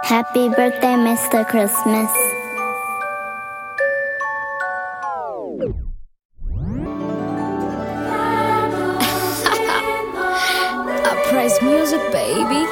Happy birthday, Mr. Christmas. Uprise music, baby.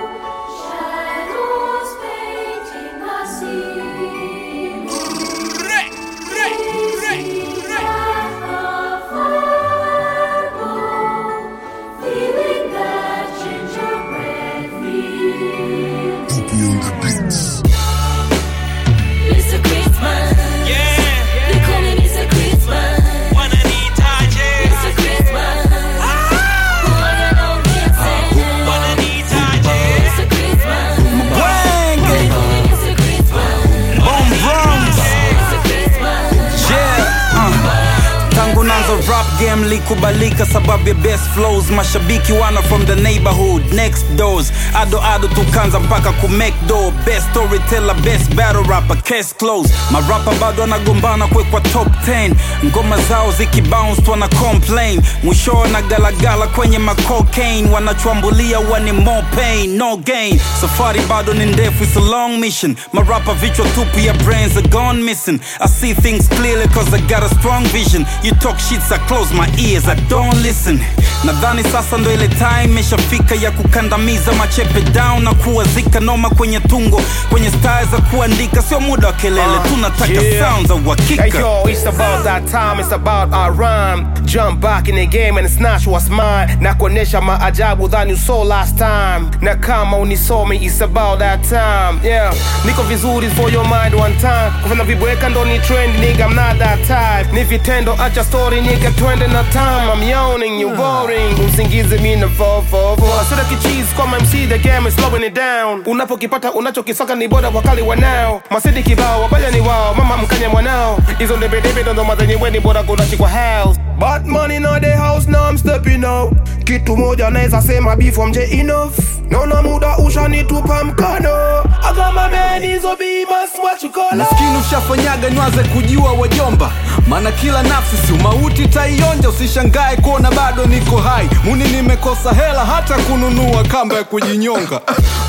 Rap game likubalika sababu ya best flows. Mashabiki wana from the neighborhood next doors. Ado tukanza mpaka ku make door. Best storyteller, best battle rapper, case closed. Marapa bado wanagombana kwa top 10. Ngoma zao zikibounce wana complain. Mwisho wana galagala kwenye cocaine. Wanachwambulia wani more pain, no gain. Safari bado ni ndefu, it's a long mission. Marapa vichwa tupu ya brains are gone missing. I see things clearly cause I got a strong vision. You talk shit, I close my ears, I don't listen. Nadhani sasa ndo ile time ishafika ya kukandamiza machepe down na kuwazika noma kwenye tungo, kwenye style za kuandika. Sio muda wa kelele, tunataka sounds za uhakika. Hey yo, it's about that time, it's about our rhyme. Jump back in the game and snatch what's mine. Na kuonesha maajabu than you saw last time. Na kama unisome, it's about that time. Yeah, niko vizuri for your mind one time. Kufanya vibweka ndo ni trend, nigga, I'm not that type. Ni vitendo, acha story, nigga, twende na time. I'm yawning, you boring. Usingize mi na vovo. Asura kicheese kwa MC, the game is slowing it down. Unapokipata unachokisaka ni boda wakali wanao. Masidi kibao, wabaya ni wao, mama mkanya mwanao. Izo ndebe ndo mazenye weni boda kudachi kwa house. But money in the house, now I'm stepping out. Kitu moja naeza sema before mje enough. Naona muda ushanitupa mkono. I got my man, izo be must what you call. Maskini ushafanyaga nywaze kujua wajomba. Mana kila nafsi si umauti taionja. Usishangae kuona bado niko hai. Muni nimekosa hela hata kununua kamba ya kujinyonga.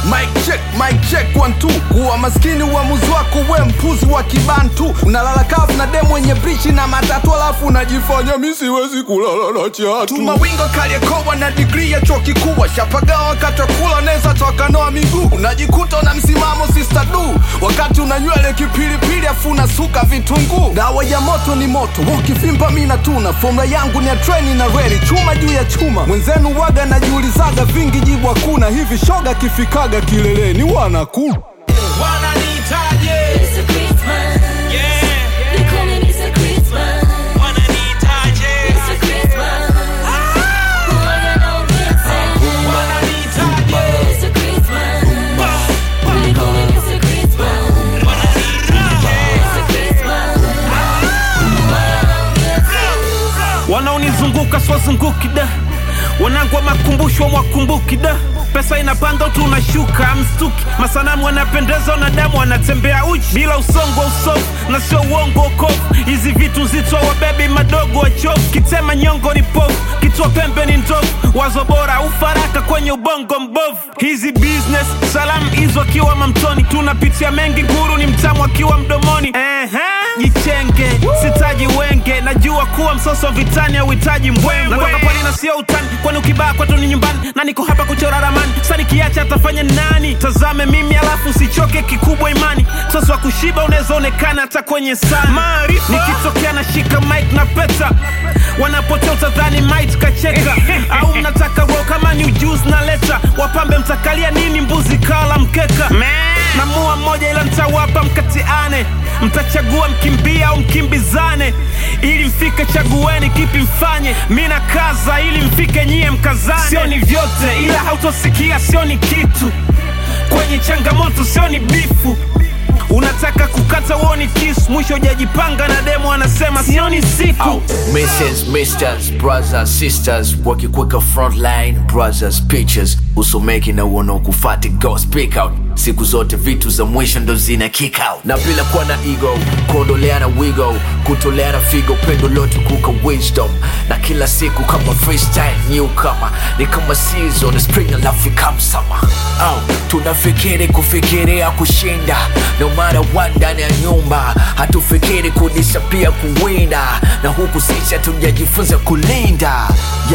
Mic check 1 2. Kuwa maskini uamuzi wako, we mpuzi wa kibantu. Unalala kafu na demo wenye brichi na matatu, alafu unajifanya mimi siwezi kulala na chatu. Tumawingo Kariakoo na degree ya chuo kikuu. Shapagawa wakati wa kula neza toka noa miguu. Unajikuta una msimamo sister du. Wakati una nywele kipilipili afu unasuka vitunguu. Dawa ya moto ni moto, ukivimba mimi natuna. Formula yangu ni ya treni na reli, chuma juu ya chuma. Mwenzenu waga najiulizaga vingi jibu hakuna. Hivi shoga kifikaga kileleni wanakula. Wananitaje? Mr. Christmas. Yeah. They call me Mr. Christmas. Wananitaje? Mr. Christmas. Who are you now dancing? Wananitaje? Mr. Christmas. They call me Mr. Christmas. Mr. Christmas. Who are you now dancing? Wanaonizunguka swazunguki da. Wanangwa makumbusho mwakumbuki da. Pesa inapanda tu unashuka mstuki. Masanamu wanapendeza wanadamu wanatembea uchi. Bila usongo usofu na sio uongo ukofu. Hizi vitu zito wa baby madogo wa chofu. Kitema nyongo ni pofu, kitua pembe ni ndofu. Wazo bora ufaraka kwenye ubongo mbovu. Hizi business salamu hizo akiwa mamtoni. Tunapitia mengi nguru ni mtamu akiwa mdomoni. Jichenge, sitaji wenge. Najua kuwa msoso vitani ya uhitaji mbwembwe. Natoka pwani na sio utani, kwani ukibaa kwetu ni nyumbani. Na niko hapa kuchora ramani, sani kiacha atafanya nani? Tazame mimi alafu usichoke kikubwa imani. Soso wa kushiba unaweza onekana hata kwenye sana. Nikitokea na shika mic na peta. Wanapotea utadhani mic kacheka. Au mnataka roho kama ni ujuzi na leta. Wapambe mtakalia nini mbuzi kala mkeka. Namua mmoja ila mtawapa mkatiane. Mtachagua mkimbia au mkimbizane. Ili mfike chagueni kipi mfanye. Mina kaza ili mfike nyie mkazane. Sio ni vyote ila hautosikia sio ni kitu. Kwenye changamoto sio ni bifu. Unataka kukata uoni kisu. Mwisho hujajipanga na demo anasema sio ni siku. Mrs. Misters, brothers, sisters, wakikweka frontline, brothers, pictures. Usomeki na uono kufati, go speak out. siku zote vitu za mwisho ndo zina kick out. Na bila kuwa na ego, kuondoleana wigo, kutoleana figo, pendo lote kuka wisdom. Na kila siku kama freestyle newcomer, ni kama season spring alafu come summer. Tunafikiri kufikiria kushinda, no matter what ndani ya nyumba. Hatufikiri kudisapia kuwinda, na huku sisi hatujajifunza kulinda.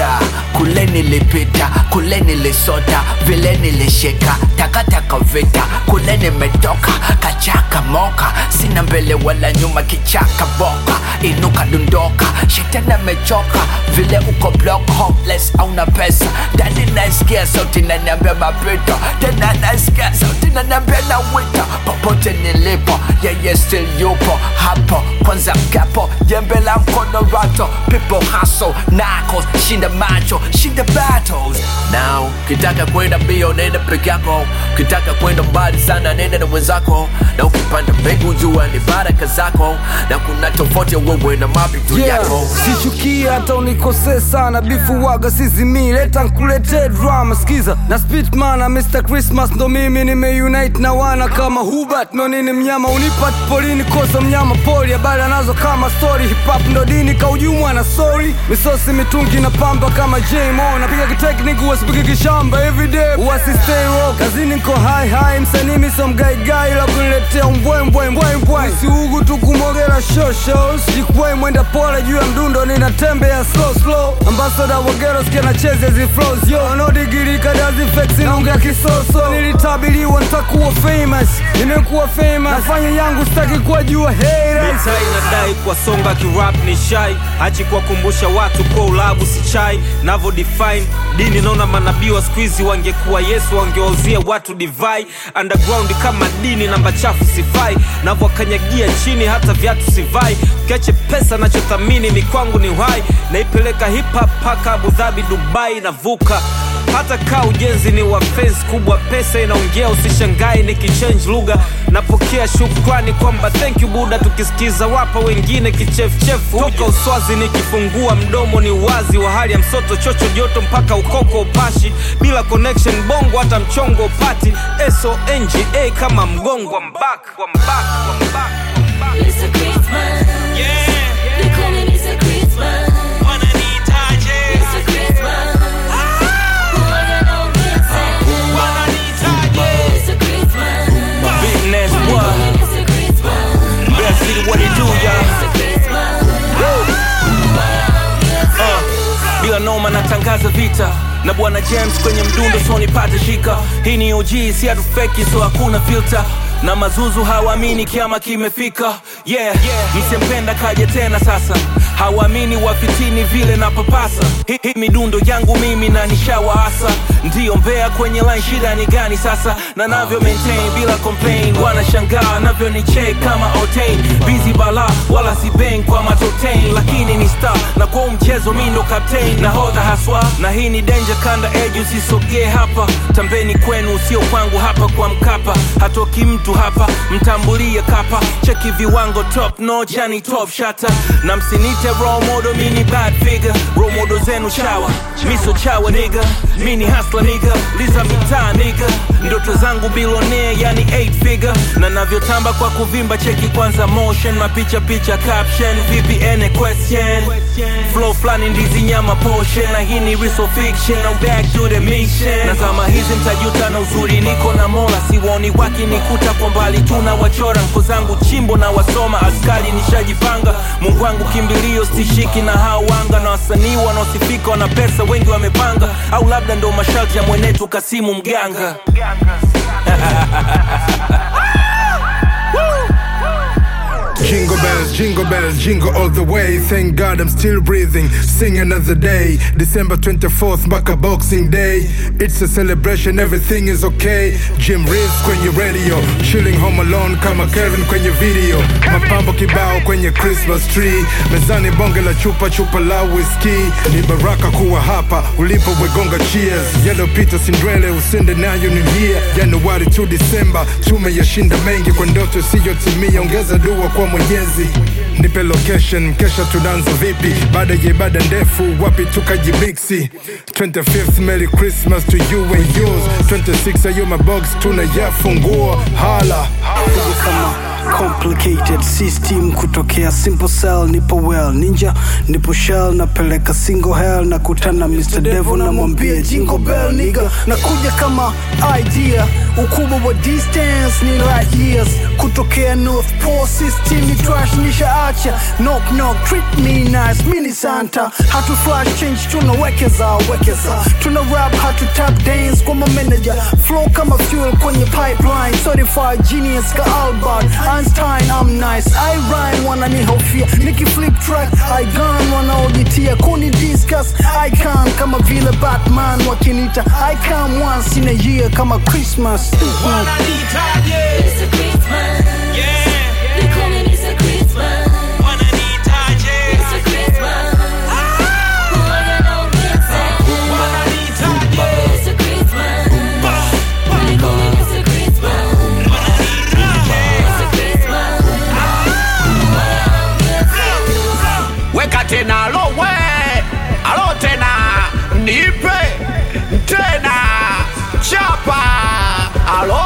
Kule nilipita, kule nilisota, vile nilishika, takataka vita. Kule nimetoka, kachaka moka, sina mbele wala nyuma, kichaka boka. Inuka dundoka, shetani amechoka, vile uko block hopeless au na pesa. Ndani naisikia sauti inaniambia mapito, tena naisikia sauti inaniambia na wita. Popote nilipo, yeye still yupo hapo. Kwanza mkapo, jembe la mkono rato. People hustle, knuckles, shinda macho, shinda battles. Now, kitaka kwenda mbio nenda peke yako, kitaka kwenda mbali sana nenda na wenzako. Na ukipanda mbegu jua ni baraka zako, na kuna tofauti ya wewe na mapito yako. Sichuki hata unikose sana, bifu waga sizimi, leta nkulete drama. Skiza na Spitman na Mr. Christmas, ndo mimi nimeunite na wana kama Hubert. No nini mnyama unipat polini, kosa mnyama poli. Habari anazo kama story, hip hop ndo dini kaujumwa na sorry. Misosi mitungi na pamba kama J-Mo, napiga kitekniku wasipige kishamba everyday. Uwasi stay rock, kazini nko high high. Msanii miso mgai la kuniletea umbwe. Si ugu tu kumogela shows, jikwai mwenda pole juu ya mdundo, ninatembea slow. Ambassador wa ghetto skia na cheze zi flows. Yo, no digiri kadazi flex inaongea kisoso. Nilitabiriwa nitakuwa famous, nimekuwa famous. Nafanya yangu sitaki kuwa jua haters. Mitai inadai kwa songa kirap ni shy, hachi kwa kumbusha watu kwa ulabu si chai. Navo define dini naona manabii wa squeezy wangekuwa Yesu, wangewauzia watu divai. Underground kama dini namba chafu sifai, navo kanyagia chini hata viatu sivai. Ukiache pesa nachothamini ni kwangu ni uhai, naipeleka hip hop paka Abu Dhabi Dubai navuka. Hata kaa ujenzi ni wa fence kubwa, pesa inaongea usishangai nikichange lugha. Napokea shukrani kwamba thank you Buddha, tukisikiza wapa wengine kichefuchefu. Toka uswazi nikifungua mdomo ni wazi, wa hali ya msoto chocho joto mpaka ukoko upashi. Bila connection bongo hata mchongo upati. SONGA kama mgongo mbak. It's a Christmas. They call it it's a Christmas. It's a Christmas. Who are you know it's a Christmas. Big Ness what? It's a Christmas. Best see what he do y'all. It's a Christmas. Bila noma natangaza vita na bwana James kwenye mdundo, so nipate shika. Hii ni OG, si atu fake, so hakuna filter. Na mazuzu hawaamini kiama kimefika. Msempenda kaje tena sasa, hawaamini wafitini vile na papasa. Hii midundo yangu mimi na nishawaasa. Ndiyo mbea kwenye line, shida ni gani sasa? Na navyo maintain bila complain, wanashangaa navyo ni check kama Otain. Busy bala wala si bang kwa matotain, lakini ni star na kwa mchezo mimi ndo captain na hodha haswa. Na hii ni danger kanda edge, usisogee hapa. Tambeni kwenu sio kwangu, hapa kwa Mkapa hatoki mtu hapa, mtambulie kapa. Cheki viwango top notch, yani top shatter. Na msinite role model, mini bad figure. Role model zenu chawa, miso chawa nigga. Mini hustler nigga, liza mitaa nigga. Ndoto zangu billionaire, yani 8 figure. Na navyotamba kwa kuvimba, cheki kwanza motion. Mapicha caption, VPN question. Flow flani ndizi nyama portion. Na hii ni real fiction, I'm back to the mission. Na kama hizi mtajuta na uzuri niko na mola. Siwoni wakinikuta kwa mbali tuna wachora. Mko zangu chimbo na wasoma askari nishajipanga. Mungu wangu kimbilio stishiki na hawanga. Na wasanii wanaosifika wana pesa wengi wamepanga. Au labda ndo masharti ya mwenetu Kasimu Mganga. Jingle bells, jingle all the way. Thank God I'm still breathing, sing another day. December 24th, mpaka Boxing Day. It's a celebration, everything is okay. Jim Reeves kwenye radio, chilling home alone kama Kevin kwenye video. Mapambo kibao kwenye Christmas tree. Mezani bonge la chupa la whiskey. Ni baraka kuwa hapa, ulipo wegonga cheers. Yellow Peter Sindrele, usinde nayo ni here. January to December, tumeyashinda mengi kwa ndoto siyotimia. Ongeza dua kwa Mwenyezi. nipe location, kesha tunaanza vipi? Baada ya ibada ndefu, wapi tukajimixi? 25th Merry Christmas to you and yours. 26 ayo mabox tunayafungua. Hala kama complicated system kutokea simple cell, nipo well ninja, nipo shell, napeleka single hell, nakutana Mr. Devil na mwambia jingle bell nigga, nakuja kama idea, ukubwa wa distance ni light years, kutokea North Pole system ni trash nishaacha, knock knock treat me nice, mini Santa, hatu flash change tunawekeza, tuna rap hatu tap dance kwa manager, flow kama fuel kwenye pipeline, certified genius ka Albert Einstein, I'm nice, I rhyme wananihofia, niki flip track, I gun wanaojitia, kuni discuss, I can kama vile Batman wakinita, I come once in a year kama Christmas. It's a Christmas. Yeah. They call it it's a Christmas. It's a Christmas. Who I got no kids. It's a Christmas. They call it it's a Christmas. It's a Christmas. Who I got no kids. Weka tena alo tena nipe tena chapa alo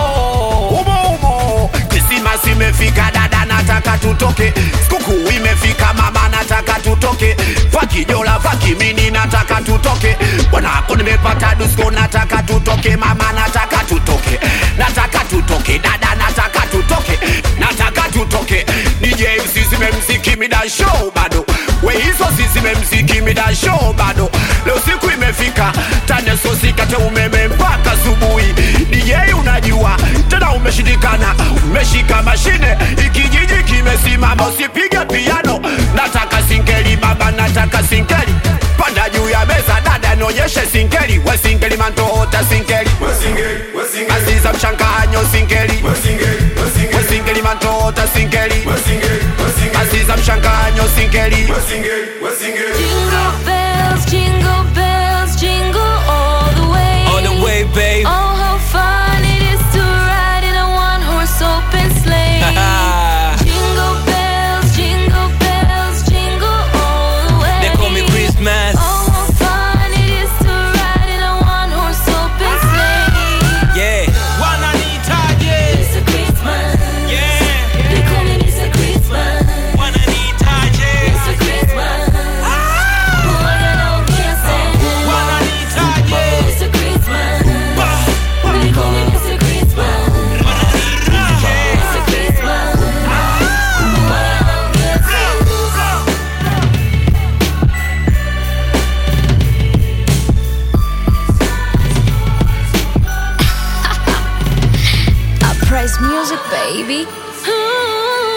umo Christmas imefika dada nataka tutoke, skuku imefika mama nataka tutoke, faki jola faki mini nataka tutoke, wanako nimepata dusko nataka tutoke, mama nataka tutoke dada nataka tutoke DJ usisime mziki mida show bado, we hizo sisime mziki mida show bado, leo siku imefika tane sosi kate umeme mpaka asubuhi, DJ unajua tena umeshindikana, umeshika mashine ikijiji kimesimama, usipige piano, nataka singeli baba nataka singeli, panda juu ya meza dada nionyeshe singeli, we singeli mantoota singeli, Aziza mshanganyo singeli, we singeli mantoota singeli, Aziza mshanganyo singeli. Jingle bells, jingle all the way. All the way, babe. Oh, how fun it is to ride in a one-horse open sleigh. Jingle bells, jingle all the way. They call me Christmas. Oh, how fun it is to ride in a one-horse open sleigh. Yeah. It's a Christmas. Yeah. They call it it's a Christmas. It's a Christmas. Who I got no kids. It's a Christmas. They call it it's a Christmas. It's a Christmas. Who I got no kids. Uprise music, baby. Ooh.